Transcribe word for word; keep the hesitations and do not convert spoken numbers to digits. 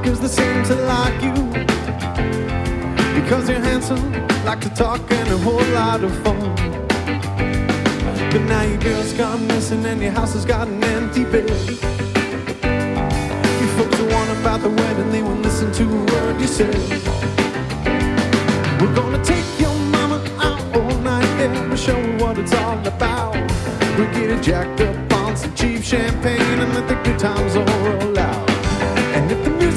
cause they seem to like you. Because you're handsome, like to talk and a whole lot of fun. But now your girl's gone missing and your house has got an empty bed. You folks are on about the wedding, they won't listen to a word you said. We're gonna take your mama out all night, yeah, we'll show her what it's all about. We'll get her jacked up on some cheap champagne and let the good times all roll out. And if the